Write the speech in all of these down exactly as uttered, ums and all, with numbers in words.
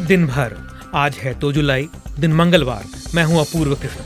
दिन भर। आज है दो जुलाई, दिन मंगलवार। मैं हूं अपूर्व कृष्ण।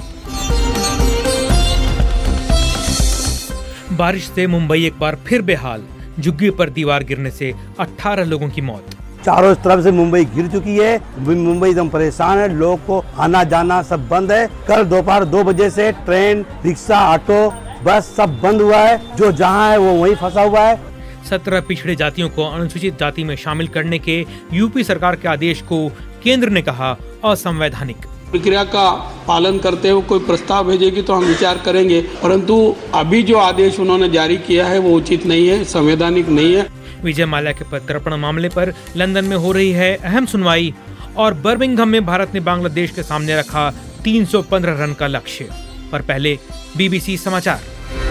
बारिश से मुंबई एक बार फिर बेहाल। झुग्गी पर दीवार गिरने से अठारह लोगों की मौत। चारों तरफ से मुंबई गिर चुकी है। मुंबई एकदम परेशान है। लोगों को आना जाना सब बंद है। कल दोपहर दो बजे से ट्रेन, रिक्शा, ऑटो, बस सब बंद हुआ है। जो जहां है वो वहीं फंसा हुआ है। सत्रह पिछड़े जातियों को अनुसूचित जाति में शामिल करने के यूपी सरकार के आदेश को केंद्र ने कहा असंवैधानिक। प्रक्रिया का पालन करते हुए कोई प्रस्ताव भेजेगी तो हम विचार करेंगे, परंतु अभी जो आदेश उन्होंने जारी किया है वो उचित नहीं है, संवैधानिक नहीं है। विजय माल्या के प्रत्यर्पण मामले पर लंदन में हो रही है अहम सुनवाई और बर्मिंघम में भारत ने बांग्लादेश के सामने रखा तीन सौ पंद्रह रन का लक्ष्य। पर पहले बीबीसी समाचार।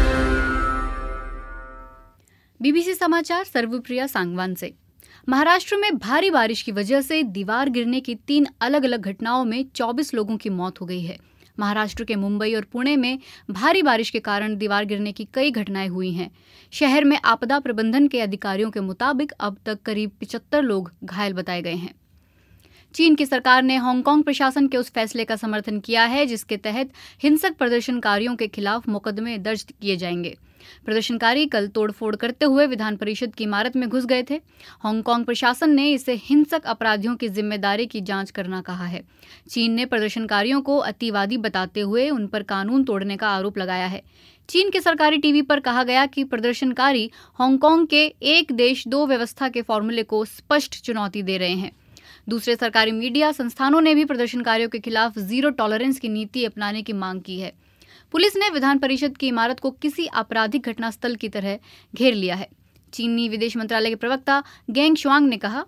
बीबीसी समाचार सर्वप्रिया सांगवान से। महाराष्ट्र में भारी बारिश की वजह से दीवार गिरने की तीन अलग अलग घटनाओं में चौबीस लोगों की मौत हो गई है। महाराष्ट्र के मुंबई और पुणे में भारी बारिश के कारण दीवार गिरने की कई घटनाएं हुई हैं। शहर में आपदा प्रबंधन के अधिकारियों के मुताबिक अब तक करीब पचहत्तर लोग घायल बताए गए हैं। चीन की सरकार ने हांगकांग प्रशासन के उस फैसले का समर्थन किया है जिसके तहत हिंसक प्रदर्शनकारियों के खिलाफ मुकदमे दर्ज किए जाएंगे। प्रदर्शनकारी कल तोड़फोड़ करते हुए विधान परिषद की इमारत में घुस गए थे। हांगकांग प्रशासन ने इसे हिंसक अपराधियों की जिम्मेदारी की जांच करना कहा है। चीन ने प्रदर्शनकारियों को अतिवादी बताते हुए उन पर कानून तोड़ने का आरोप लगाया है। चीन के सरकारी टीवी पर कहा गया कि प्रदर्शनकारी हांगकांग के एक देश दो व्यवस्था के फॉर्मूले को स्पष्ट चुनौती दे रहे हैं। दूसरे सरकारी मीडिया संस्थानों ने भी प्रदर्शनकारियों के खिलाफ जीरो टॉलरेंस की नीति अपनाने की मांग की है। पुलिस ने विधान परिषद की इमारत को किसी आपराधिक घटनास्थल की तरह घेर लिया है। चीनी विदेश मंत्रालय के प्रवक्ता गेंग शुआंग ने कहा,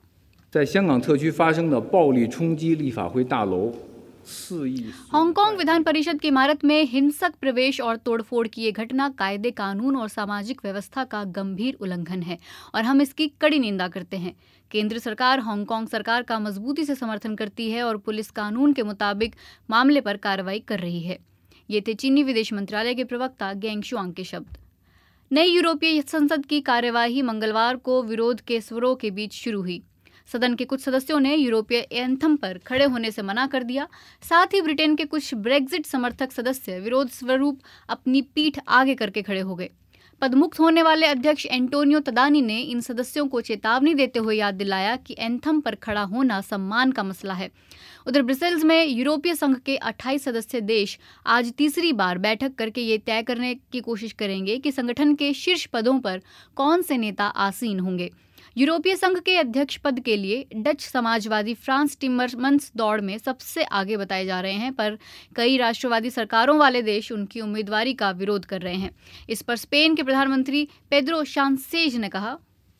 हांगकांग विधान परिषद की इमारत में हिंसक प्रवेश और तोड़फोड़ की ये घटना कायदे कानून और सामाजिक व्यवस्था का गंभीर उल्लंघन है और हम इसकी कड़ी निंदा करते हैं। केंद्र सरकार हांगकांग सरकार का मजबूती से समर्थन करती है और पुलिस कानून के मुताबिक मामले पर कार्रवाई कर रही है। ये थे चीनी विदेश मंत्रालय के प्रवक्ता गेंग शुआंग के शब्द। नई यूरोपीय संसद की कार्यवाही मंगलवार को विरोध के स्वरों के बीच शुरू हुई। सदन के कुछ सदस्यों ने यूरोपीय एंथम पर खड़े होने से मना कर दिया। साथ ही ब्रिटेन के कुछ ब्रेक्जिट समर्थक सदस्य विरोध स्वरूप अपनी पीठ आगे करके खड़े हो गए। पदमुक्त होने वाले अध्यक्ष एंटोनियो तदानी ने इन सदस्यों को चेतावनी देते हुए याद दिलाया कि एंथम पर खड़ा होना सम्मान का मसला है। उधर ब्रसेल्स में यूरोपीय संघ के अट्ठाईस सदस्य देश आज तीसरी बार बैठक करके ये तय करने की कोशिश करेंगे कि संगठन के शीर्ष पदों पर कौन से नेता आसीन होंगे। यूरोपीय संघ के अध्यक्ष पद के लिए डच समाजवादी फ्रांस टिमरमंस दौड़ में सबसे आगे बताए जा रहे हैं, पर कई राष्ट्रवादी सरकारों वाले देश उनकी उम्मीदवारी का विरोध कर रहे हैं। इस पर स्पेन के प्रधानमंत्री पेड्रो साnchez ने कहा,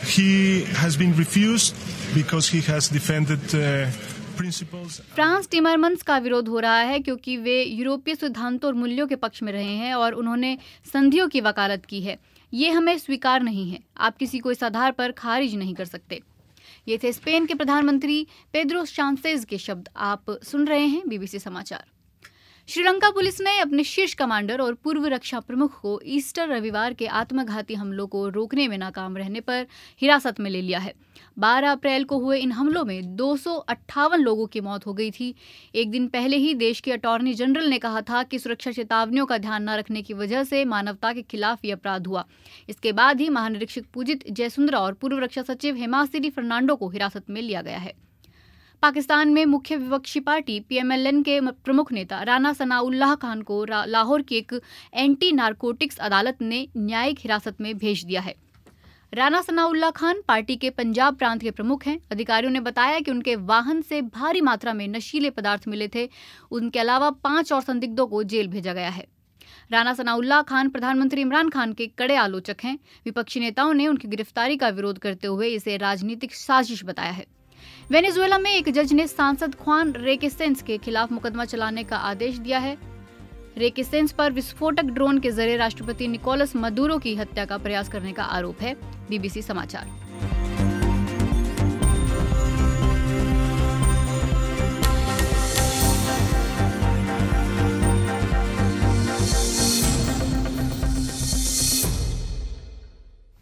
He has been refused because he has defended uh, principles. Frans Timmermans का विरोध हो रहा है क्योंकि वे यूरोपीय सिद्धांतों और मूल्यों के पक्ष में रहे हैं और उन्होंने संधियों की वकालत की है। ये हमें स्वीकार नहीं है। आप किसी को इस आधार पर खारिज नहीं कर सकते। ये थे स्पेन के प्रधानमंत्री पेड्रो साnchez के शब्द। आप सुन रहे हैं बीबीसी समाचार। श्रीलंका पुलिस ने अपने शीर्ष कमांडर और पूर्व रक्षा प्रमुख को ईस्टर रविवार के आत्मघाती हमलों को रोकने में नाकाम रहने पर हिरासत में ले लिया है। बारह अप्रैल को हुए इन हमलों में दो सौ अट्ठावन लोगों की मौत हो गई थी। एक दिन पहले ही देश के अटॉर्नी जनरल ने कहा था कि सुरक्षा चेतावनियों का ध्यान न रखने की वजह से मानवता के खिलाफ ये अपराध हुआ। इसके बाद ही महानिरीक्षक पूजित जयसुंदरा और पूर्व रक्षा सचिव हेमासिरी फर्नांडो को हिरासत में लिया गया है। पाकिस्तान में मुख्य विपक्षी पार्टी पीएमएलएन के प्रमुख नेता राना सनाउल्लाह खान को लाहौर की एक एंटी नारकोटिक्स अदालत ने न्यायिक हिरासत में भेज दिया है। राना सनाउल्लाह खान पार्टी के पंजाब प्रांत के प्रमुख हैं। अधिकारियों ने बताया कि उनके वाहन से भारी मात्रा में नशीले पदार्थ मिले थे। उनके अलावा पांच और संदिग्धों को जेल भेजा गया है। राना सनाउल्लाह खान प्रधानमंत्री इमरान खान के कड़े आलोचक हैं। विपक्षी नेताओं ने उनकी गिरफ्तारी का विरोध करते हुए इसे राजनीतिक साजिश बताया है। वेनेजुएला में एक जज ने सांसद ख्वान रेकेसेंस के खिलाफ मुकदमा चलाने का आदेश दिया है। रेकेसेंस पर विस्फोटक ड्रोन के जरिए राष्ट्रपति निकोलस मदुरो की हत्या का प्रयास करने का आरोप है। बीबीसी समाचार।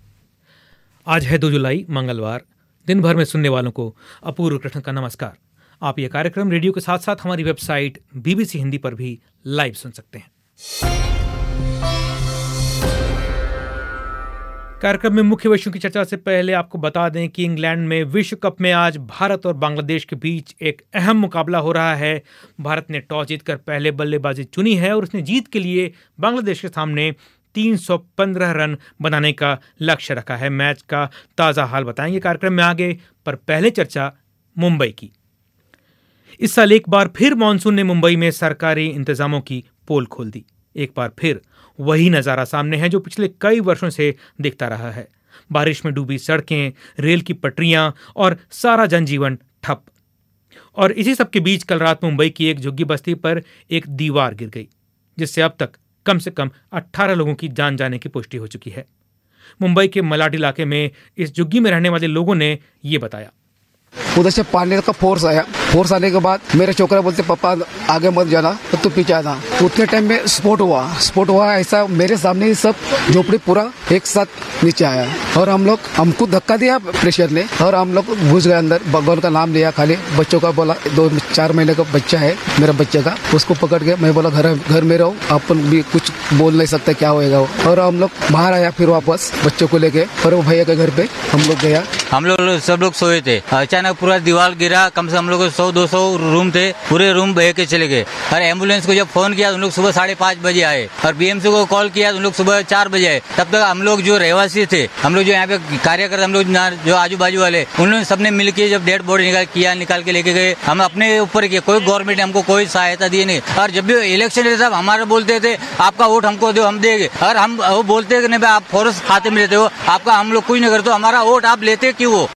आज है दो जुलाई मंगलवार। दिन भर में सुनने वालों को अपूर्व कृष्ण का नमस्कार। आप ये कार्यक्रम रेडियो के साथ साथ हमारी वेबसाइट बीबीसी हिंदी पर भी लाइव सुन सकते हैं। कार्यक्रम में मुख्य विषयों की चर्चा से पहले आपको बता दें कि इंग्लैंड में विश्व कप में आज भारत और बांग्लादेश के बीच एक अहम मुकाबला हो रहा है। भारत ने टॉस जीतकर पहले बल्लेबाजी चुनी है और उसने जीत के लिए बांग्लादेश के सामने तीन सौ पंद्रह रन बनाने का लक्ष्य रखा है। मैच का ताज़ा हाल बताएंगे कार्यक्रम में आगे, पर पहले चर्चा मुंबई की। इस साल एक बार फिर मानसून ने मुंबई में सरकारी इंतजामों की पोल खोल दी। एक बार फिर वही नज़ारा सामने है जो पिछले कई वर्षों से दिखता रहा है। बारिश में डूबी सड़कें, रेल की पटरियां और सारा जनजीवन ठप। और इसी सब के बीच कल रात मुंबई की एक झुग्गी बस्ती पर एक दीवार गिर गई, जिससे अब तक कम से कम अठारह लोगों की जान जाने की पुष्टि हो चुकी है। मुंबई के मलाड इलाके में इस झुग्गी में रहने वाले लोगों ने ये बताया। उधर से पानी का फोर्स आया, फोर्स आने के बाद मेरे छोकरा बोलते पापा आगे मत जाना, तो तू पीछे आना। उतने टाइम में स्पोर्ट हुआ स्पोर्ट हुआ ऐसा मेरे सामने ही सब झोपड़ी पूरा एक साथ नीचे आया और हम लोग हमको धक्का दिया प्रेशर ने और हम लोग घुस गए अंदर। भगवान का नाम लिया, खाली बच्चों का बोला, दो चार महीने का बच्चा है मेरा बच्चे का, उसको पकड़ के मैं बोला घर घर में रहो, अपन भी कुछ बोल नहीं सकते क्या होएगा। और हम लोग बाहर आया फिर वापस बच्चों को लेके और वो भैया के घर पे हम लोग गया। हम लोग सब लोग सोए थे, अचानक पूरा दीवार गिरा। कम से हम लोग सौ दो सौ रूम थे, पूरे रूम बह के चले गए। और एम्बुलेंस को जब फोन किया उन लोग सुबह साढ़े पाँच बजे आए और बीएमसी को कॉल किया उन लोग सुबह चार बजे आए। तब तक हम लोग जो रहवासी थे, हम लोग जो यहाँ पे कार्य करते, हम लोग जो आजू बाजू वाले, उन लोग सबने मिल के जब डेड बॉडी निकाल किया निकाल के लेके गए। हम अपने ऊपर किया, कोई गवर्नमेंट ने हमको कोई सहायता दी नहीं। और जब भी इलेक्शन रहता था हमारे बोलते थे आपका वोट हमको दो, हम देंगे। और हम वो बोलते नहीं आप फॉरेस्ट खाते में लेते हो, आपका हम लोग कुछ नहीं करते, हमारा वोट आप लेते क्यों हो।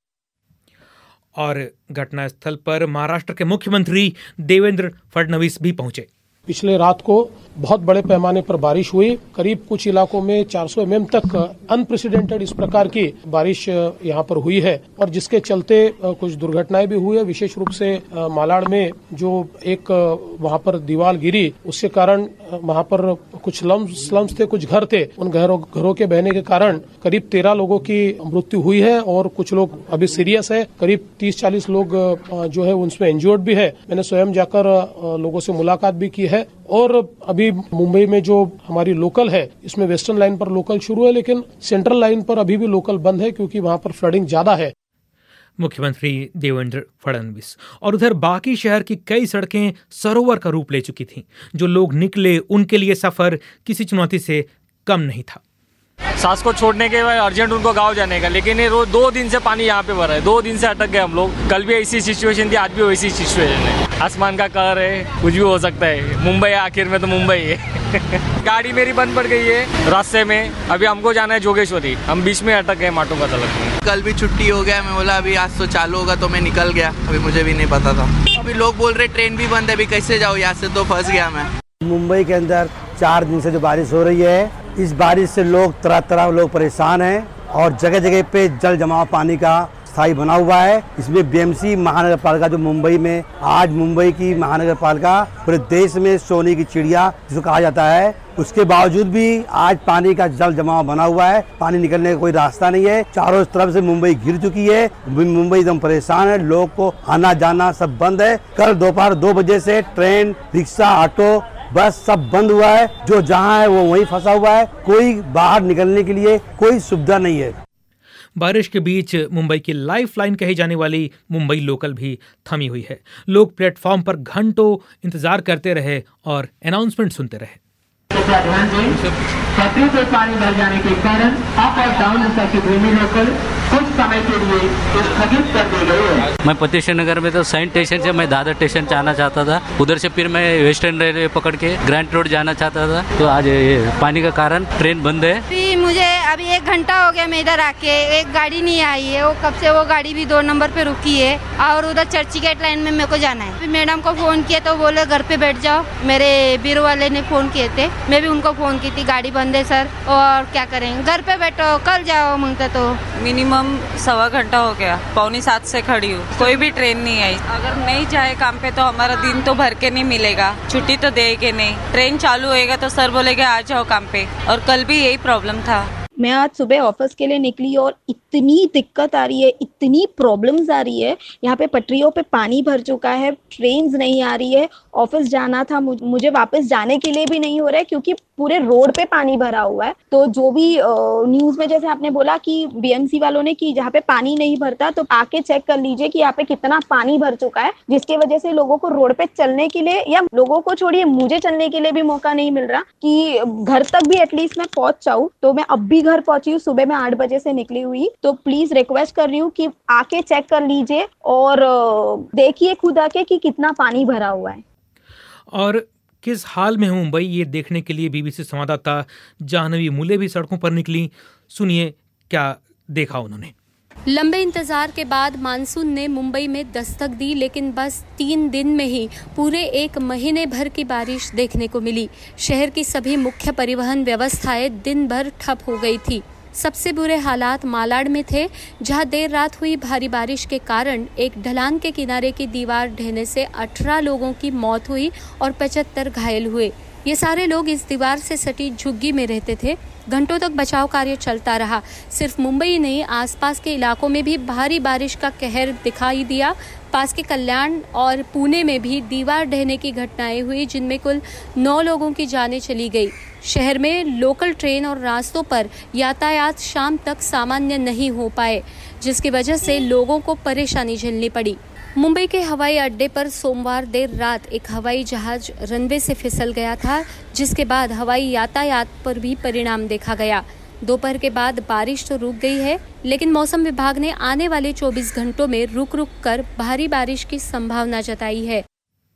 और घटनास्थल पर महाराष्ट्र के मुख्यमंत्री देवेंद्र फडणवीस भी पहुंचे। पिछले रात को बहुत बड़े पैमाने पर बारिश हुई, करीब कुछ इलाकों में चार सौ एमएम तक अनप्रेसिडेंटेड इस प्रकार की बारिश यहाँ पर हुई है और जिसके चलते कुछ दुर्घटनाएं भी हुई है। विशेष रूप से मालाड में जो एक वहाँ पर दीवार गिरी, उसके कारण वहाँ पर कुछ स्लम्स स्लम्स थे, कुछ घर थे, उन घरों घरों के बहने के कारण करीब तेरह लोगों की मृत्यु हुई है और कुछ लोग अभी सीरियस है। करीब तीस चालीस लोग जो है उनमें इंजर्ड भी है। मैंने स्वयं जाकर लोगों से मुलाकात भी की है। और अभी मुंबई में जो हमारी लोकल है, इसमें वेस्टर्न लाइन पर लोकल शुरू है, लेकिन सेंट्रल लाइन पर अभी भी लोकल बंद है क्योंकि वहाँ पर फ्लडिंग ज्यादा है। मुख्यमंत्री देवेंद्र फडणवीस। और उधर बाकी शहर की कई सड़कें सरोवर का रूप ले चुकी थीं। जो लोग निकले उनके लिए सफर किसी चुनौती से कम नहीं था। सास को छोड़ने के बाद अर्जेंट उनको गांव जाने का, लेकिन ये रोज दो दिन से पानी यहाँ पे भरा है, दो दिन से अटक गए हम लोग। कल भी ऐसी सिचुएशन थी, आज भी वैसी सिचुएशन है। आसमान का कहर है, कुछ भी हो सकता है। मुंबई आखिर में तो मुंबई है। गाड़ी मेरी बंद पड़ गई है रास्ते में, अभी हमको जाना है जोगेश्वरी, हम बीच में अटक गए माटों का तलक में। कल भी छुट्टी हो गया, मैं बोला अभी आज तो चालू होगा तो मैं निकल गया, अभी मुझे भी नहीं पता था। अभी लोग बोल रहे ट्रेन भी बंद है, अभी कैसे जाओ यहाँ से, तो फंस गया मैं। मुंबई के अंदर चार दिन से जो बारिश हो रही है, इस बारिश से लोग तरह तरह लोग परेशान हैं और जगह जगह पे जल जमाव पानी का स्थायी बना हुआ है। इसमें बीएमसी महानगर पालिका जो मुंबई में, आज मुंबई की महानगर पालिका पूरे देश में सोने की चिड़िया जिसको कहा जाता है, उसके बावजूद भी आज पानी का जल जमाव बना हुआ है। पानी निकलने का कोई रास्ता नहीं है। चारों तरफ से मुंबई घिर चुकी है। मुंबई एकदम परेशान है, लोग को आना जाना सब बंद है। कल दोपहर दो बजे से ट्रेन, रिक्शा, ऑटो, बस सब बंद हुआ है। जो जहां है वो वहीं फंसा हुआ है। कोई बाहर निकलने के लिए कोई सुविधा नहीं है। बारिश के बीच मुंबई की लाइफ लाइन कही जाने वाली मुंबई लोकल भी थमी हुई है। लोग प्लेटफॉर्म पर घंटों इंतजार करते रहे और अनाउंसमेंट सुनते रहे। ध्यान दें, पटरी से पानी भर जाने के कारण अप और डाउन की भूमि लोकल कुछ समय के लिए स्थगित कर दी गई है। मैं पतिशन नगर में तो साइन स्टेशन से मैं दादर स्टेशन जाना चाहता था, उधर से फिर मैं वेस्टर्न रेलवे पकड़ के ग्रैंड रोड जाना चाहता था, तो आज ये पानी का कारण ट्रेन बंद है। अभी मुझे अभी एक घंटा हो गया मैं इधर आके, एक गाड़ी नहीं आई है। वो कब से वो गाड़ी भी दो नंबर पे रुकी है और उधर चर्ची गेट लाइन में मेरे को जाना है। मैडम को फोन किया तो बोले घर पे बैठ जाओ। मेरे बीरो वाले ने फोन किए थे, मैं भी उनको फोन की थी, गाड़ी बंद है सर और क्या करेंगे, घर पे बैठो कल जाओ मांगता। तो मिनिमम सवा घंटा हो गया, पौनी सात से खड़ी हूँ, कोई भी ट्रेन नहीं आई। अगर नहीं जाए काम पे तो हमारा दिन तो भर के नहीं मिलेगा, छुट्टी तो देंगे नहीं। ट्रेन चालू होएगा तो सर बोलेगा आ जाओ काम पे, और कल भी यही प्रॉब्लम था। मैं आज सुबह ऑफिस के लिए निकली और इतनी दिक्कत आ रही है, इतनी प्रॉब्लम्स आ रही है। यहाँ पे पटरियों पे पानी भर चुका है, ट्रेन्स नहीं आ रही है, ऑफिस जाना था मुझे वापस जाने के लिए भी नहीं हो रहा है क्योंकि पूरे रोड पे पानी भरा हुआ है। तो जो भी न्यूज में जैसे आपने बोला कि बीएमसी वालों ने कि जहाँ पे पानी नहीं भरता तो आके चेक कर लीजिए कि यहाँ पे कितना पानी भर चुका है, जिसकी वजह से लोगों को रोड पे चलने के लिए, या लोगों को छोड़िए मुझे चलने के लिए भी मौका नहीं मिल रहा कि घर तक भी एटलीस्ट मैं पहुंच जाऊं। तो मैं अब भी घर पहुंची हूँ, सुबह में आठ बजे से निकली हुई। तो प्लीज रिक्वेस्ट कर रही हूँ कि आके चेक कर लीजिए और देखिए खुद आके कि कितना पानी भरा हुआ है। और किस हाल में है मुंबई, ये देखने के लिए बीबीसी संवाददाता जाह्नवी मूले भी सड़कों पर निकली। सुनिए क्या देखा उन्होंने। लंबे इंतजार के बाद मानसून ने मुंबई में दस्तक दी, लेकिन बस तीन दिन में ही पूरे एक महीने भर की बारिश देखने को मिली। शहर की सभी मुख्य परिवहन व्यवस्थाएं दिन भर ठप हो गई थी। सबसे बुरे हालात मालाड में थे, जहां देर रात हुई भारी बारिश के कारण एक ढलान के किनारे की दीवार ढहने से अठारह लोगों की मौत हुई और पचहत्तर घायल हुए। ये सारे लोग इस दीवार से सटी झुग्गी में रहते थे। घंटों तक बचाव कार्य चलता रहा। सिर्फ मुंबई नहीं, आसपास के इलाकों में भी भारी बारिश का कहर दिखाई दिया। पास के कल्याण और पुणे में भी दीवार ढहने की घटनाएं हुई, जिनमें कुल नौ लोगों की जानें चली गई। शहर में लोकल ट्रेन और रास्तों पर यातायात शाम तक सामान्य नहीं हो पाए, जिसकी वजह से लोगों को परेशानी झेलनी पड़ी। मुंबई के हवाई अड्डे पर सोमवार देर रात एक हवाई जहाज रनवे से फिसल गया था, जिसके बाद हवाई यातायात पर भी परिणाम देखा गया। दोपहर के बाद बारिश तो रुक गई है, लेकिन मौसम विभाग ने आने वाले चौबीस घंटों में रुक रुक कर भारी बारिश की संभावना जताई है।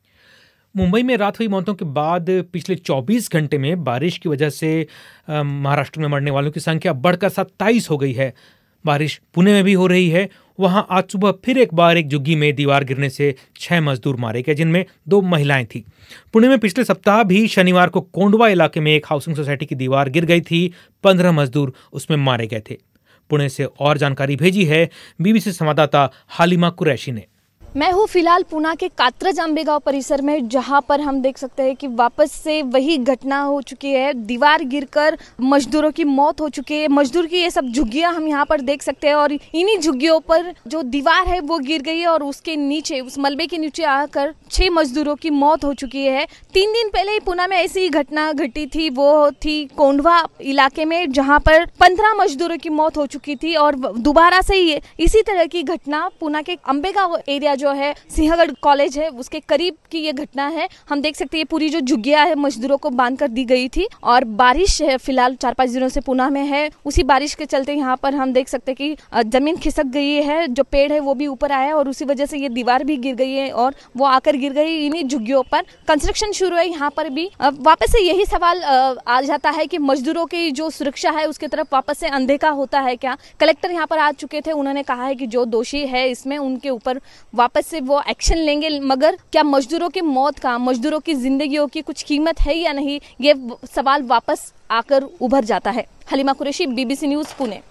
मुंबई में रात हुई मौतों के बाद पिछले चौबीस घंटे में बारिश की वजह से महाराष्ट्र में मरने वालों की संख्या बढ़कर सत्ताईस हो गई है। बारिश पुणे में भी हो रही है। वहां आज सुबह फिर एक बार एक झुग्गी में दीवार गिरने से छह मजदूर मारे गए, जिनमें दो महिलाएं थी। पुणे में पिछले सप्ताह भी शनिवार को कोंडवा इलाके में एक हाउसिंग सोसाइटी की दीवार गिर गई थी। पंद्रह मजदूर उसमें मारे गए थे। पुणे से और जानकारी भेजी है बीबीसी संवाददाता हालिमा कुरैशी ने। मैं हूँ फिलहाल पुणे के कात्रज आंबेगांव परिसर में, जहाँ पर हम देख सकते हैं कि वापस से वही घटना हो चुकी है। दीवार गिरकर मजदूरों की मौत हो चुकी है। मजदूर की ये सब झुग्गियाँ हम यहाँ पर देख सकते हैं और इन्हीं झुग्गियों पर जो दीवार है वो गिर गई है और उसके नीचे, उस मलबे के नीचे आकर छह मजदूरों की मौत हो चुकी है। तीन दिन पहले ही पुणे में ऐसी ही घटना घटी थी। वो थी कोंडवा इलाके में, जहाँ पर पंद्रह मजदूरों की मौत हो चुकी थी और दोबारा से ही इसी तरह की घटना पुणे के आंबेगांव एरिया जो है, सिंहगढ़ कॉलेज है, उसके करीब की ये घटना है। हम देख सकते हैं पूरी जो झुग्गियां है मजदूरों को बांध कर दी गई थी और बारिश है फिलहाल चार पांच दिनों से पुणे में है। उसी बारिश के चलते यहाँ पर हम देख सकते हैं कि जमीन खिसक गई है, जो पेड़ है वो भी ऊपर आया और उसी वजह से ये दीवार भी गिर गई है और वो आकर गिर गई इन्हीं झुग्गियों पर। कंस्ट्रक्शन शुरू है यहाँ पर भी। वापस से यही सवाल आ जाता है कि मजदूरों की जो सुरक्षा है उसकी तरफ वापस से अनदेखा होता है क्या। कलेक्टर यहाँ पर आ चुके थे, उन्होंने कहा है कि जो दोषी है इसमें उनके ऊपर वापस से वो एक्शन लेंगे, मगर क्या मजदूरों की मौत का, मजदूरों की जिंदगियों की कुछ कीमत है या नहीं, ये सवाल वापस आकर उभर जाता है। Halima Qureshi, BBC news, Pune.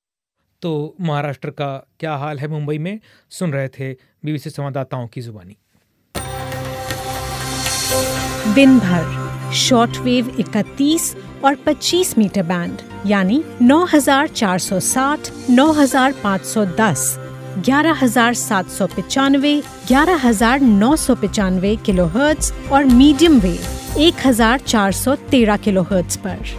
तो महाराष्ट्र का क्या हाल है मुंबई में, सुन रहे थे बीबीसी संवाददाताओं की जुबानी। दिन भर शॉर्टवेव इकतीस और पच्चीस मीटर बैंड यानी नौ हजार चार सौ साठ, नौ हजार पाँच सौ दस, ग्यारह हजार सात सौ पचानवे, ग्यारह हजार नौ सौ पचानवे किलोहर्ट्ज और मीडियम वेव एक हजार चार सौ तेरह किलोहर्ट्ज पर।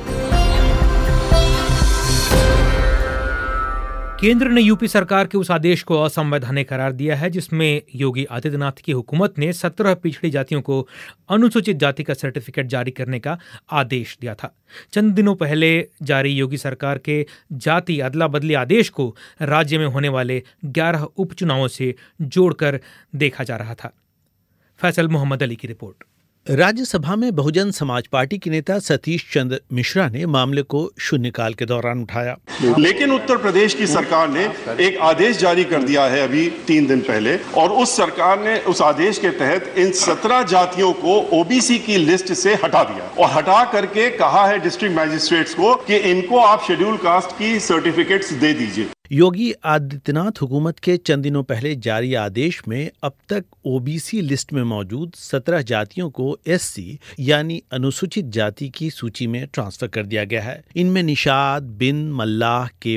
केंद्र ने यूपी सरकार के उस आदेश को असंवैधानिक करार दिया है जिसमें योगी आदित्यनाथ की हुकूमत ने सत्रह पिछड़ी जातियों को अनुसूचित जाति का सर्टिफिकेट जारी करने का आदेश दिया था। चंद दिनों पहले जारी योगी सरकार के जाति अदला बदली आदेश को राज्य में होने वाले ग्यारह उपचुनावों से जोड़कर देखा जा रहा था। फैसल मोहम्मद अली की रिपोर्ट। राज्यसभा में बहुजन समाज पार्टी के नेता सतीश चंद्र मिश्रा ने मामले को शून्यकाल के दौरान उठाया, लेकिन उत्तर प्रदेश की सरकार ने एक आदेश जारी कर दिया है अभी तीन दिन पहले, और उस सरकार ने उस आदेश के तहत इन सत्रह जातियों को ओबीसी की लिस्ट से हटा दिया और हटा करके कहा है डिस्ट्रिक्ट मैजिस्ट्रेट्स को कि इनको आप शेड्यूल कास्ट की सर्टिफिकेट्स दे दीजिए। योगी आदित्यनाथ हुकूमत के चंद दिनों पहले जारी आदेश में अब तक ओबीसी लिस्ट में मौजूद सत्रह जातियों को एससी यानी अनुसूचित जाति की सूची में ट्रांसफर कर दिया गया है। इनमें निषाद, बिंद, मल्लाह, केवट,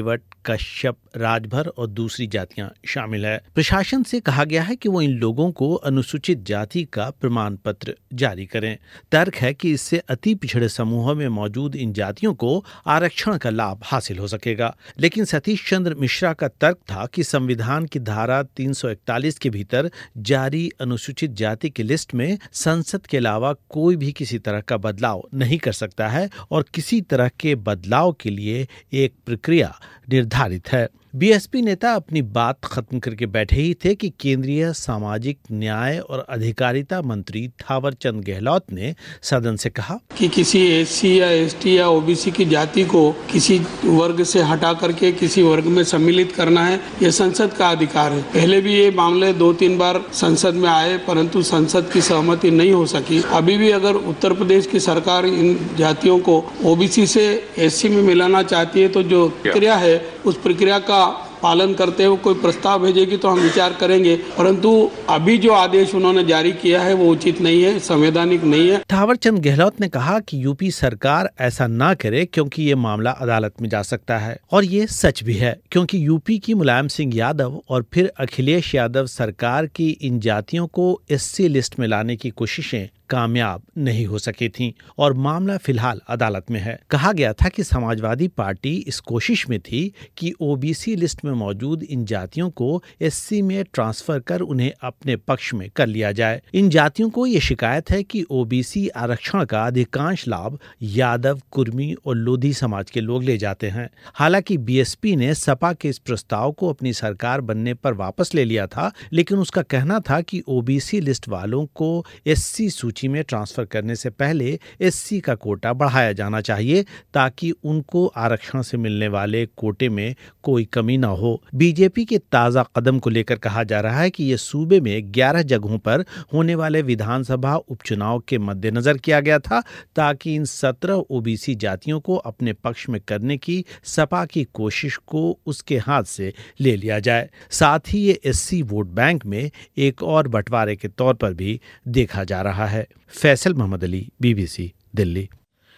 कश्यप, राजभर और दूसरी जातियां शामिल है। प्रशासन से कहा गया है कि वो इन लोगों को अनुसूचित जाति का प्रमाण पत्र जारी करें। तर्क है कि इससे अति पिछड़े समूहों में मौजूद इन जातियों को आरक्षण का लाभ हासिल हो सकेगा। लेकिन सतीश चंद्र मिश्रा का तर्क था कि संविधान की धारा तीन सौ इकतालीस के भीतर जारी अनुसूचित जाति की लिस्ट में संसद के अलावा कोई भी किसी तरह का बदलाव नहीं कर सकता है और किसी तरह के बदलाव के लिए एक प्रक्रिया निर्धारित है। बीएसपी नेता अपनी बात खत्म करके बैठे ही थे कि केंद्रीय सामाजिक न्याय और अधिकारिता मंत्री थावर चंद गहलोत ने सदन से कहा कि किसी एससी या एसटी या ओबीसी की जाति को किसी वर्ग से हटा करके किसी वर्ग में सम्मिलित करना है, यह संसद का अधिकार है। पहले भी ये मामले दो तीन बार संसद में आए, परंतु संसद की सहमति नहीं हो सकी। अभी भी अगर उत्तर प्रदेश की सरकार इन जातियों को ओबीसी से एससी में मिलाना चाहती है तो जो प्रक्रिया है उस प्रक्रिया का पालन करते हुए कोई प्रस्ताव भेजेगी तो हम विचार करेंगे, परंतु अभी जो आदेश उन्होंने जारी किया है वो उचित नहीं है, संवैधानिक नहीं है। थावरचंद गहलोत ने कहा कि यूपी सरकार ऐसा ना करे क्योंकि ये मामला अदालत में जा सकता है और ये सच भी है, क्योंकि यूपी की मुलायम सिंह यादव और फिर अखिलेश यादव सरकार की इन जातियों को एससी लिस्ट में लाने की कोशिशें कामयाब नहीं हो सकी थीं और मामला फिलहाल अदालत में है। कहा गया था कि समाजवादी पार्टी इस कोशिश में थी कि ओबीसी लिस्ट में मौजूद इन जातियों को एससी में ट्रांसफर कर उन्हें अपने पक्ष में कर लिया जाए। इन जातियों को ये शिकायत है कि ओबीसी आरक्षण का अधिकांश लाभ यादव, कुर्मी और लोधी समाज के लोग ले जाते हैं। हालांकि बीएसपी ने सपा के इस प्रस्ताव को अपनी सरकार बनने पर वापस ले लिया था, लेकिन उसका कहना था कि ओबीसी लिस्ट वालों को एससी सूची में ट्रांसफर करने से पहले एससी का कोटा बढ़ाया जाना चाहिए ताकि उनको आरक्षण से मिलने वाले कोटे में कोई कमी न हो। बीजेपी के ताजा कदम को लेकर कहा जा रहा है कि ये सूबे में ग्यारह जगहों पर होने वाले विधानसभा उपचुनाव के मद्देनजर किया गया था ताकि इन सत्रह ओबीसी जातियों को अपने पक्ष में करने की सपा की कोशिश को उसके हाथ से ले लिया जाए। साथ ही ये एससी वोट बैंक में एक और बंटवारे के तौर पर भी देखा जा रहा है। फैसल मोहम्मद अली, बीबीसी, दिल्ली।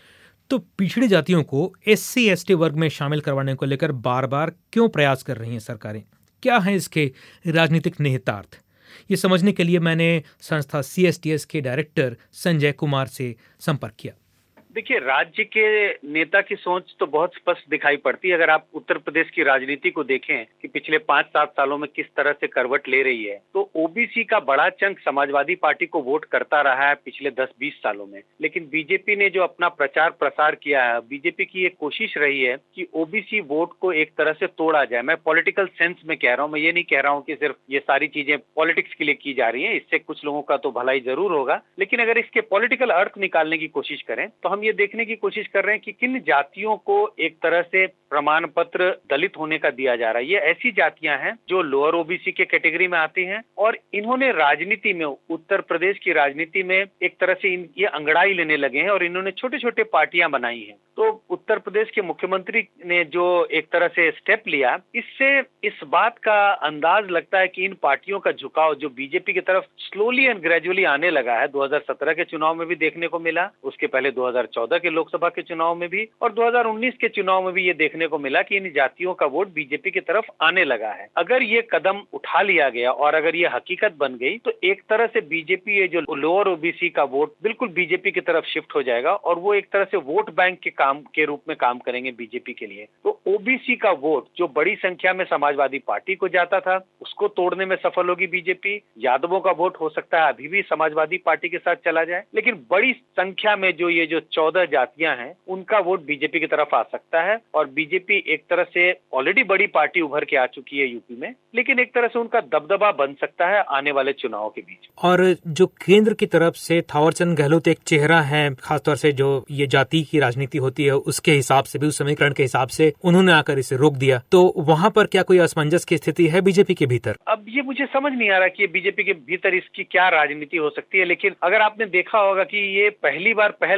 तो पिछड़ी जातियों को एससी एसटी वर्ग में शामिल करवाने को लेकर बार बार क्यों प्रयास कर रही हैं सरकारें? क्या हैं इसके राजनीतिक निहितार्थ? ये समझने के लिए मैंने संस्था सीएसटीएस के डायरेक्टर संजय कुमार से संपर्क किया। देखिए, राज्य के नेता की सोच तो बहुत स्पष्ट दिखाई पड़ती है। अगर आप उत्तर प्रदेश की राजनीति को देखें कि पिछले पांच सात सालों में किस तरह से करवट ले रही है, तो ओबीसी का बड़ा चंक समाजवादी पार्टी को वोट करता रहा है पिछले दस बीस सालों में। लेकिन बीजेपी ने जो अपना प्रचार प्रसार किया है, बीजेपी की ये कोशिश रही है कि ओबीसी वोट को एक तरह से तोड़ा जाए। मैं पॉलिटिकल सेंस में कह रहा हूँ, मैं ये नहीं कह रहा हूँ कि सिर्फ ये सारी चीजें पॉलिटिक्स के लिए की जा रही है। इससे कुछ लोगों का तो भलाई जरूर होगा, लेकिन अगर इसके पॉलिटिकल अर्थ निकालने की कोशिश करें तो हम ये देखने की कोशिश कर रहे हैं कि किन जातियों को एक तरह से प्रमाण पत्र दलित होने का दिया जा रहा है। ये ऐसी जातियां हैं जो लोअर ओबीसी के कैटेगरी में आती हैं और इन्होंने राजनीति में, उत्तर प्रदेश की राजनीति में एक तरह से इन ये अंगड़ाई लेने लगे हैं और इन्होंने छोटे छोटे पार्टियां बनाई हैं। तो उत्तर प्रदेश के मुख्यमंत्री ने जो एक तरह से स्टेप लिया, इससे इस बात का अंदाज लगता है कि इन पार्टियों का झुकाव जो बीजेपी की तरफ स्लोली एंड ग्रेजुअली आने लगा है। दो हज़ार सत्रह के चुनाव में भी देखने को मिला, उसके पहले दो हज़ार चौदह के लोकसभा के चुनाव में भी और दो हज़ार उन्नीस के चुनाव में भी ये देखने को मिला कि इन जातियों का वोट बीजेपी की तरफ आने लगा है। अगर ये कदम उठा लिया गया और अगर ये हकीकत बन गई तो एक तरह से बीजेपी, ये जो लोअर ओबीसी का वोट बिल्कुल बीजेपी की तरफ शिफ्ट हो जाएगा और वो एक तरह से वोट बैंक के काम के रूप में काम करेंगे बीजेपी के लिए। तो ओबीसी का वोट जो बड़ी संख्या में समाजवादी पार्टी को जाता था, उसको तोड़ने में सफल होगी बीजेपी। यादवों का वोट हो सकता है अभी भी समाजवादी पार्टी के साथ चला जाए, लेकिन बड़ी संख्या में जो ये जो चौदह जातियां हैं उनका वोट बीजेपी की तरफ आ सकता है और बीजेपी एक तरह से ऑलरेडी बड़ी पार्टी उभर के आ चुकी है यूपी में, लेकिन एक तरह से उनका दबदबा बन सकता है आने वाले चुनाव के बीच। और जो केंद्र की तरफ से थावरचंद गहलोत एक चेहरा है, खासतौर से जो ये जाति की राजनीति होती है उसके हिसाब से भी, उस समीकरण के हिसाब से उन्होंने आकर इसे रोक दिया, तो वहाँ पर क्या कोई असमंजस की स्थिति है बीजेपी के भीतर? अब ये मुझे समझ नहीं आ रहा कि बीजेपी के भीतर इसकी क्या राजनीति हो सकती है, लेकिन अगर आपने देखा होगा कि ये पहली बार पहल नहीं की है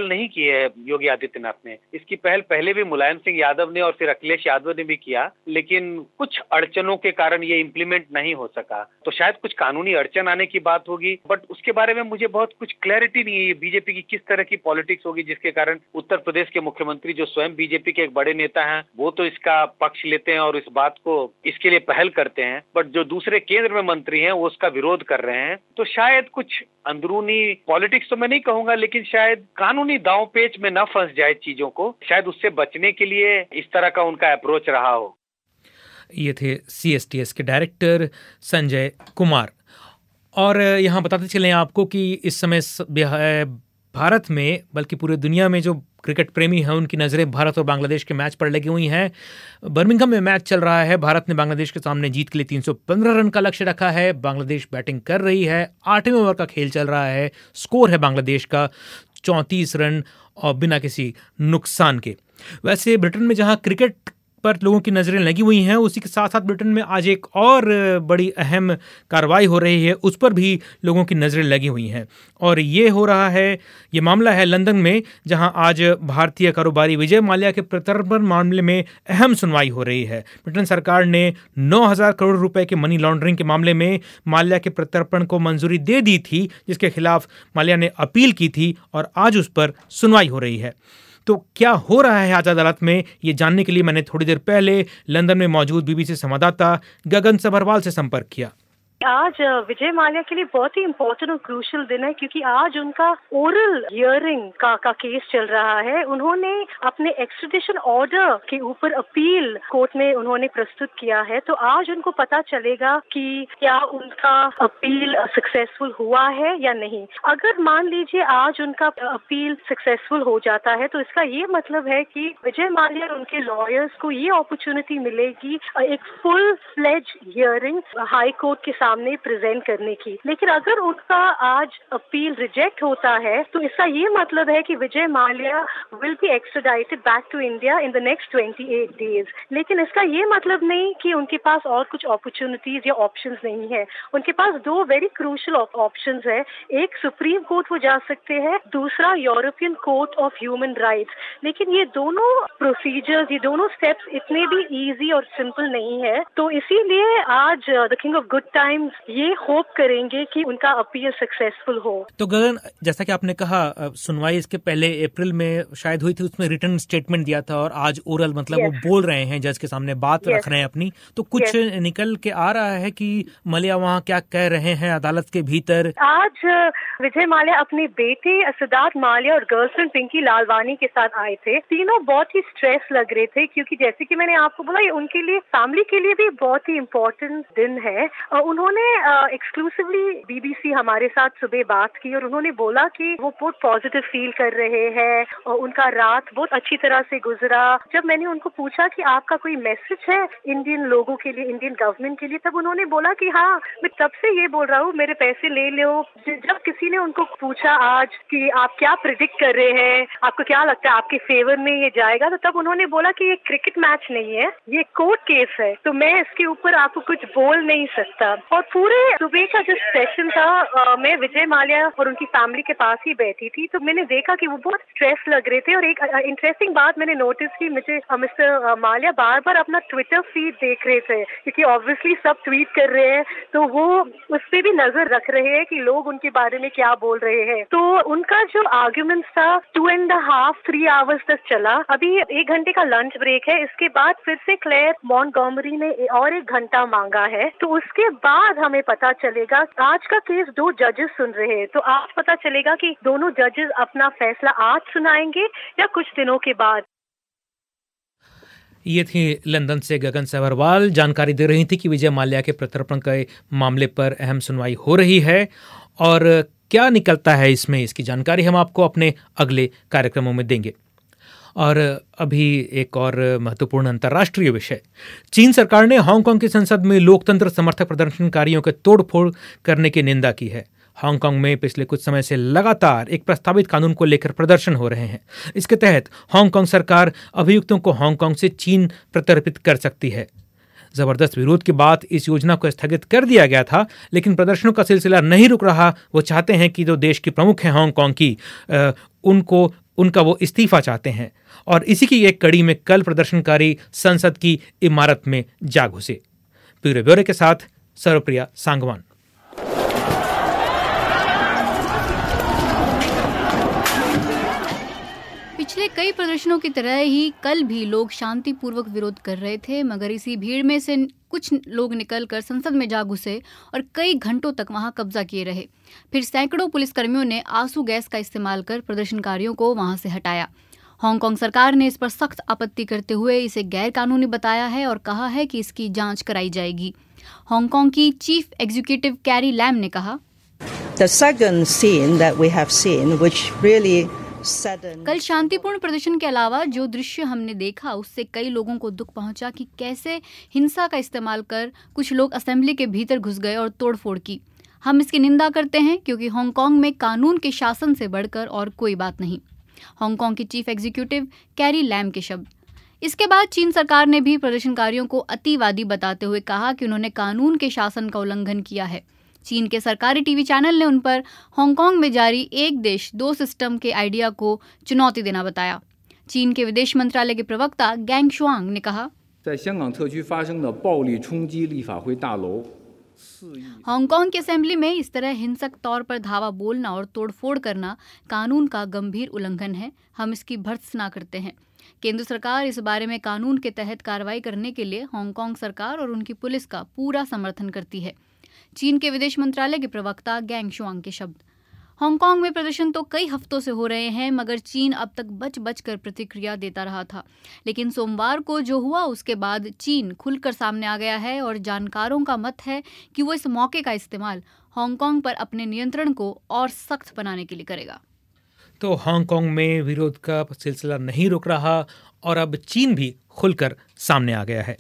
है योगी आदित्यनाथ ने। इसकी पहल पहले भी मुलायम सिंह यादव ने और फिर अखिलेश यादव ने भी किया, लेकिन कुछ अड़चनों के कारण ये इम्प्लीमेंट नहीं हो सका। तो शायद कुछ कानूनी अड़चन आने की बात होगी, बट उसके बारे में मुझे बहुत कुछ क्लैरिटी नहीं है बीजेपी की किस तरह की पॉलिटिक्स होगी, जिसके कारण उत्तर प्रदेश के मुख्यमंत्री जो स्वयं बीजेपी के एक बड़े नेता हैं वो तो इसका पक्ष लेते हैं और इस बात को इसके लिए पहल करते हैं, बट जो दूसरे केंद्र में मंत्री हैं वो उसका विरोध कर रहे हैं। तो शायद कुछ अंदरूनी पॉलिटिक्स तो मैं नहीं कहूंगा, लेकिन शायद कानूनी दांव पेच में न फंस जाए चीजों को, शायद उससे बचने के लिए इस तरह का उनका अप्रोच रहा हो। ये थे सी एस टी एस के डायरेक्टर संजय कुमार। और यहाँ बताते चलें आपको कि इस समय भारत में बल्कि पूरे दुनिया में जो क्रिकेट प्रेमी हैं उनकी नज़रें भारत और बांग्लादेश के मैच पर लगी हुई हैं। बर्मिंघम में मैच चल रहा है। भारत ने बांग्लादेश के सामने जीत के लिए तीन सौ पंद्रह रन का लक्ष्य रखा है। बांग्लादेश बैटिंग कर रही है। आठवें ओवर का खेल चल रहा है। स्कोर है बांग्लादेश का चौंतीस रन और बिना किसी नुकसान के। वैसे ब्रिटेन में जहां क्रिकेट पर लोगों की नज़रें लगी हुई हैं, उसी के साथ साथ ब्रिटेन में आज एक और बड़ी अहम कार्रवाई हो रही है, उस पर भी लोगों की नज़रें लगी हुई हैं। और ये हो रहा है, ये मामला है लंदन में, जहां आज भारतीय कारोबारी विजय माल्या के प्रत्यर्पण मामले में अहम सुनवाई हो रही है। ब्रिटेन सरकार ने नौ हज़ार करोड़ रुपए के मनी लॉन्ड्रिंग के मामले में माल्या के प्रत्यर्पण को मंजूरी दे दी थी, जिसके खिलाफ माल्या ने अपील की थी और आज उस पर सुनवाई हो रही है। तो क्या हो रहा है आज अदालत में, ये जानने के लिए मैंने थोड़ी देर पहले लंदन में मौजूद बीबीसी संवाददाता गगन सभरवाल से संपर्क किया। आज विजय माल्या के लिए बहुत ही इम्पोर्टेंट और क्रूशियल दिन है, क्योंकि आज उनका ओरल हियरिंग का का केस चल रहा है। उन्होंने अपने एक्सट्रेडिशन ऑर्डर के ऊपर अपील कोर्ट में उन्होंने प्रस्तुत किया है। तो आज उनको पता चलेगा कि क्या उनका अपील सक्सेसफुल हुआ है या नहीं। अगर मान लीजिए आज उनका अपील सक्सेसफुल हो जाता है तो इसका ये मतलब है कि विजय माल्या और उनके लॉयर्स को ये अपॉर्चुनिटी मिलेगी एक full fledge hearing high court के सामने प्रेजेंट करने की। लेकिन अगर उनका आज अपील रिजेक्ट होता है तो इसका ये मतलब है कि Vijay Mallya will be extradited back to India in the next अट्ठाईस डेज। लेकिन इसका ये मतलब नहीं कि उनके पास और कुछ अपॉर्चुनिटीज या ऑप्शंस नहीं है। उनके पास दो वेरी क्रूशियल ऑप्शंस है। एक सुप्रीम कोर्ट वो जा सकते हैं, दूसरा European court of human rights. लेकिन ये दोनों प्रोसीजर्स, ये दोनों स्टेप्स इतने भी इजी और सिंपल नहीं है। तो इसीलिए आज the king of good time ये होप करेंगे कि उनका अपील सक्सेसफुल हो। तो गगन, जैसा कि आपने कहा, सुनवाई इसके पहले अप्रैल में शायद हुई थी, उसमें रिटन स्टेटमेंट दिया था और आज ओरल, मतलब yes. वो बोल रहे हैं, जज के सामने बात yes. रख रहे हैं अपनी। तो कुछ yes. निकल के आ रहा है कि माल्या वहाँ क्या कह रहे हैं अदालत के भीतर। आज विजय माल्या अपने बेटे सिद्धार्थ माल्या और गर्लफ्रेंड पिंकी लालवानी के साथ आए थे। तीनों बहुत ही स्ट्रेस लग रहे थे, क्योंकि जैसे कि मैंने आपको बोला, ये उनके लिए, फैमिली के लिए भी बहुत ही इम्पोर्टेंट दिन है। उन्होंने एक्सक्लूसिवली बीबीसी हमारे साथ सुबह बात की और उन्होंने बोला कि वो बहुत पॉजिटिव फील कर रहे हैं और उनका रात बहुत अच्छी तरह से गुजरा। जब मैंने उनको पूछा कि आपका कोई मैसेज है इंडियन लोगों के लिए, इंडियन गवर्नमेंट के लिए, तब उन्होंने बोला कि हाँ, मैं तब से ये बोल रहा हूँ मेरे पैसे ले लो। जब किसी ने उनको पूछा आज कि आप क्या प्रिडिक्ट कर रहे हैं, आपको क्या लगता है आपके फेवर में ये जाएगा, तो तब उन्होंने बोला कि ये क्रिकेट मैच नहीं है, ये कोर्ट केस है, तो मैं इसके ऊपर आपको कुछ बोल नहीं सकता। और पूरे सुबह का जो सेशन था, आ, मैं विजय माल्या और उनकी फैमिली के पास ही बैठी थी, तो मैंने देखा कि वो बहुत स्ट्रेस लग रहे थे। और एक इंटरेस्टिंग बात मैंने नोटिस की, मुझे मिस्टर माल्या बार बार अपना ट्विटर फीड देख रहे थे, क्योंकि ऑब्वियसली सब ट्वीट कर रहे हैं, तो वो उस पर भी नजर रख रहे हैं कि लोग उनके बारे में क्या बोल रहे हैं। तो उनका जो आर्ग्यूमेंट था two and half three hours तक चला। अभी एक घंटे का लंच ब्रेक है, इसके बाद फिर से क्लेयर मॉन्टगोमरी ने और एक घंटा मांगा है। तो उसके बाद हमें पता चलेगा, आज का केस दो जजेस सुन रहे हैं, तो आज पता चलेगा कि दोनों जजेस अपना फैसला आज सुनाएंगे या कुछ दिनों के बाद। ये थी लंदन से गगन सभरवाल, जानकारी दे रही थी कि विजय माल्या के प्रत्यर्पण के मामले पर अहम सुनवाई हो रही है और क्या निकलता है इसमें, इसकी जानकारी हम आपको अपने अगले कार्यक्रमों में देंगे। और अभी एक और महत्वपूर्ण अंतर्राष्ट्रीय विषय, चीन सरकार ने हांगकांग की संसद में लोकतंत्र समर्थक प्रदर्शनकारियों के तोड़फोड़ करने की निंदा की है। हांगकांग में पिछले कुछ समय से लगातार एक प्रस्तावित कानून को लेकर प्रदर्शन हो रहे हैं। इसके तहत हांगकांग सरकार अभियुक्तों को हांगकांग से चीन प्रत्यर्पित कर सकती है। जबरदस्त विरोध के बाद इस योजना को स्थगित कर दिया गया था, लेकिन प्रदर्शनों का सिलसिला नहीं रुक रहा। वो चाहते हैं कि जो देश की प्रमुख हैं हांगकांग की, उनको उनका वो इस्तीफा चाहते हैं। और इसी की एक कड़ी में कल प्रदर्शनकारी संसद की इमारत में जा घुसे। पूरे ब्यौरे के साथ सर्वप्रिया सांगवान। पिछले कई प्रदर्शनों की तरह ही कल भी लोग शांतिपूर्वक विरोध कर रहे थे, मगर इसी भीड़ में से कुछ लोग निकलकर संसद में जा घुसे और कई घंटों तक वहां कब्जा किए रहे। फिर सैकड़ों पुलिसकर्मियों ने आंसू गैस का इस्तेमाल कर प्रदर्शनकारियों को वहां से हटाया। हांगकांग सरकार ने इस पर सख्त आपत्ति करते हुए इसे गैर कानूनी बताया है और कहा है कि इसकी जांच कराई जाएगी। हांगकांग की चीफ एग्जीक्यूटिव कैरी लैम ने कहा, The second scene that we have seen, which really कल शांतिपूर्ण प्रदर्शन के अलावा जो दृश्य हमने देखा उससे कई लोगों को दुख पहुंचा कि कैसे हिंसा का इस्तेमाल कर कुछ लोग असेंबली के भीतर घुस गए और तोड़फोड़ की। हम इसकी निंदा करते हैं क्योंकि हांगकांग में कानून के शासन से बढ़कर और कोई बात नहीं। हांगकांग की चीफ एग्जीक्यूटिव कैरी लैम के शब्द। इसके बाद चीन सरकार ने भी प्रदर्शनकारियों को अतिवादी बताते हुए कहा कि उन्होंने कानून के शासन का उल्लंघन किया है। चीन के सरकारी टीवी चैनल ने उन पर हांगकांग में जारी एक देश दो सिस्टम के आइडिया को चुनौती देना बताया। चीन के विदेश मंत्रालय के प्रवक्ता गैंग शुआंग ने कहा, हांगकांग की असेंबली में इस तरह हिंसक तौर पर धावा बोलना और तोड़फोड़ करना कानून का गंभीर उल्लंघन है। हम इसकी भर्त्सना करते हैं। केंद्र सरकार इस बारे में कानून के तहत कार्रवाई करने के लिए हांगकांग सरकार और उनकी पुलिस का पूरा समर्थन करती है। चीन के विदेश मंत्रालय के प्रवक्ता गैंग शुआंग के शब्द। हांगकांग में प्रदर्शन तो कई हफ्तों से हो रहे हैं, मगर चीन अब तक बच बच कर प्रतिक्रिया देता रहा था। लेकिन सोमवार को जो हुआ उसके बाद चीन खुलकर सामने आ गया है और जानकारों का मत है कि वो इस मौके का इस्तेमाल हांगकांग पर अपने नियंत्रण को और सख्त बनाने के लिए करेगा। तो हांगकांग में विरोध का सिलसिला नहीं रुक रहा और अब चीन भी खुलकर सामने आ गया है।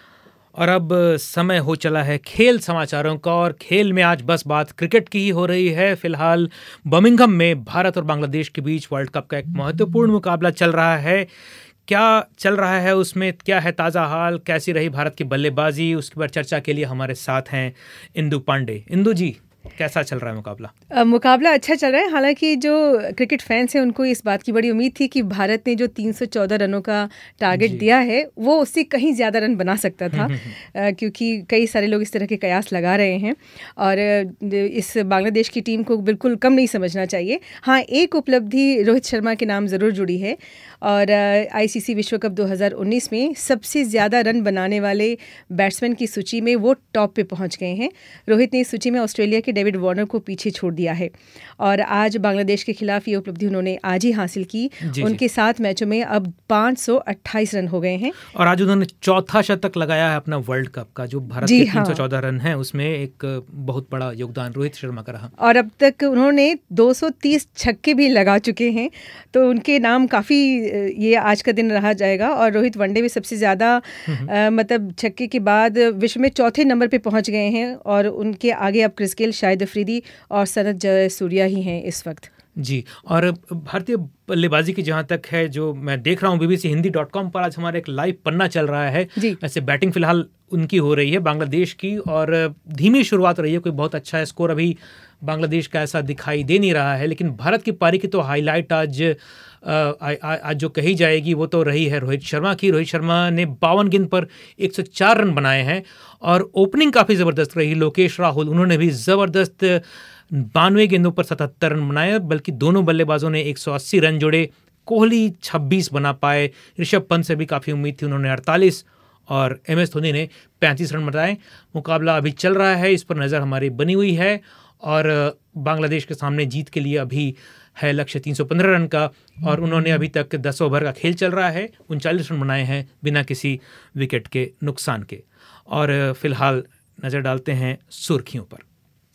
और अब समय हो चला है खेल समाचारों का, और खेल में आज बस बात क्रिकेट की ही हो रही है। फिलहाल बर्मिंघम में भारत और बांग्लादेश के बीच वर्ल्ड कप का एक महत्वपूर्ण मुकाबला चल रहा है। क्या चल रहा है उसमें, क्या है ताज़ा हाल, कैसी रही भारत की बल्लेबाजी, उसके बाद चर्चा के लिए हमारे साथ हैं इंदु पांडे। इंदु जी, कैसा चल रहा है मुकाबला? आ, मुकाबला अच्छा चल रहा है। हालांकि जो क्रिकेट फैंस हैं उनको इस बात की बड़ी उम्मीद थी कि भारत ने जो तीन सौ चौदह रनों का टारगेट दिया है वो उससे कहीं ज़्यादा रन बना सकता था, आ, क्योंकि कई सारे लोग इस तरह के कयास लगा रहे हैं और इस बांग्लादेश की टीम को बिल्कुल कम नहीं समझना चाहिए। हाँ, एक उपलब्धि रोहित शर्मा के नाम ज़रूर जुड़ी है और आईसीसी विश्व कप दो हज़ार उन्नीस में सबसे ज़्यादा रन बनाने वाले बैट्समैन की सूची में वो टॉप पे पहुंच गए हैं। रोहित ने इस सूची में ऑस्ट्रेलिया के डेविड वार्नर को पीछे छोड़ दिया है और आज बांग्लादेश के खिलाफ ये उपलब्धि उन्होंने आज ही हासिल की। जी उनके जी। सात मैचों में अब पाँच सौ अट्ठाईस रन हो गए हैं और आज उन्होंने चौथा शतक लगाया है अपना वर्ल्ड कप का। जो भारत के तीन सौ चौदह रन हैं उसमें एक बहुत बड़ा योगदान रोहित शर्मा का रहा और अब तक उन्होंने दो सौ तीस छक्के भी लगा चुके हैं, तो उनके नाम काफ़ी ये आज का दिन रहा जाएगा। और रोहित वनडे में सबसे ज़्यादा मतलब छक्के के बाद विश्व में चौथे नंबर पे पहुंच गए हैं और उनके आगे अब क्रिस गेल, शाहिद अफरीदी और सनत जयसूर्या ही हैं इस वक्त। जी, और भारतीय बल्लेबाजी की जहाँ तक है, जो मैं देख रहा हूँ बीबीसी हिंदी डॉट कॉम पर आज हमारा एक लाइव पन्ना चल रहा है। ऐसे बैटिंग फिलहाल उनकी हो रही है बांग्लादेश की और धीमी शुरुआत रही है, कोई बहुत अच्छा है स्कोर अभी बांग्लादेश का ऐसा दिखाई दे नहीं रहा है। लेकिन भारत की पारी की तो हाईलाइट आज आज जो कही जाएगी वो तो रही है रोहित शर्मा की। रोहित शर्मा ने बावन गेंद पर एक सौ चार रन बनाए हैं और ओपनिंग काफ़ी ज़बरदस्त रही। लोकेश राहुल उन्होंने भी ज़बरदस्त बानवे गेंदों पर सतहत्तर रन बनाए, बल्कि दोनों बल्लेबाजों ने एक सौ अस्सी रन जोड़े। कोहली छब्बीस बना पाए, ऋषभ पंत से भी काफ़ी उम्मीद थी, उन्होंने अड़तालीस और एम एस धोनी ने पैंतीस रन बनाए। मुकाबला अभी चल रहा है, इस पर नज़र हमारी बनी हुई है और बांग्लादेश के सामने जीत के लिए अभी है लक्ष्य तीन सौ पंद्रह रन का और उन्होंने अभी तक दस ओवर का खेल चल रहा है, उनचालीस रन बनाए हैं बिना किसी विकेट के नुकसान के। और फिलहाल नज़र डालते हैं सुर्खियों पर।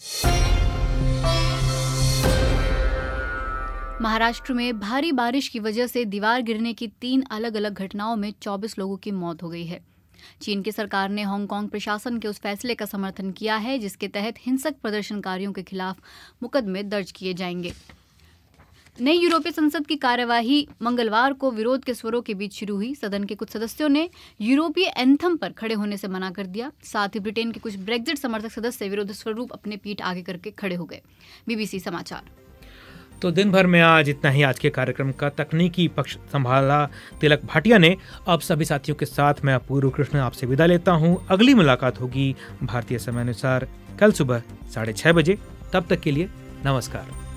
महाराष्ट्र में भारी बारिश की वजह से दीवार गिरने की तीन अलग अलग घटनाओं में चौबीस लोगों की मौत हो गई है। चीन की सरकार ने हांगकांग प्रशासन के उस फैसले का समर्थन किया है जिसके तहत हिंसक प्रदर्शनकारियों के खिलाफ मुकदमे दर्ज किए जाएंगे। नई यूरोपीय संसद की कार्यवाही मंगलवार को विरोध के स्वरों के बीच शुरू हुई। सदन के कुछ सदस्यों ने यूरोपीय एंथम पर खड़े होने से मना कर दिया। साथ ही ब्रिटेन के कुछ ब्रेक्जिट समर्थक सदस्य विरोध स्वरूप अपने पीठ आगे करके खड़े हो गए। बीबीसी समाचार। तो दिन भर में आज इतना ही। आज के कार्यक्रम का तकनीकी पक्ष संभाला तिलक भाटिया ने। अब सभी साथियों के साथ मैं अपूर्व कृष्ण आपसे विदा लेता हूं। अगली मुलाकात होगी भारतीय समय अनुसार कल सुबह साढ़े छह बजे। तब तक के लिए नमस्कार।